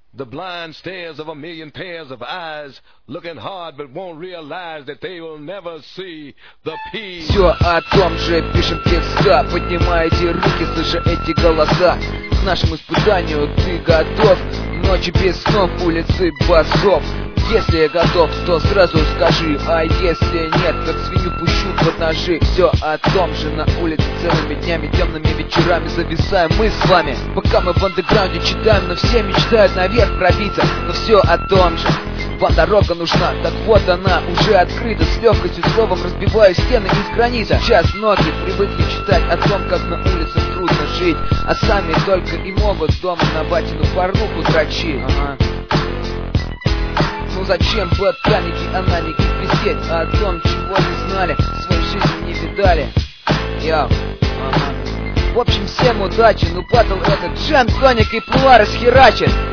The blind stares of a million pairs of eyes, looking hard but won't realize that they will never see the peace. Все о том же пишем текста, поднимайте руки, слыша эти голоса. К нашему испытанию ты готов? Ночи без снов, улицы басов. Если готов, то сразу скажи, а если нет, как свинью пущу под ножи. Все о том же на улице целыми днями, темными вечерами зависаем мы с вами. Пока мы в андеграунде читаем, но все мечтают наверх пробиться. Но все о том же, вам дорога нужна, так вот она уже открыта. С легкостью словом разбиваю стены из гранита. Сейчас многие привыкли читать о том, как на улицах трудно жить, а сами только и могут дома на батину порнуху дрочить. Ну зачем ботаники, аналики пиздеть о том, чего не знали, своей жизни не видали. В общем, всем удачи, ну батл этот джем, тоник и плуа расхерачит.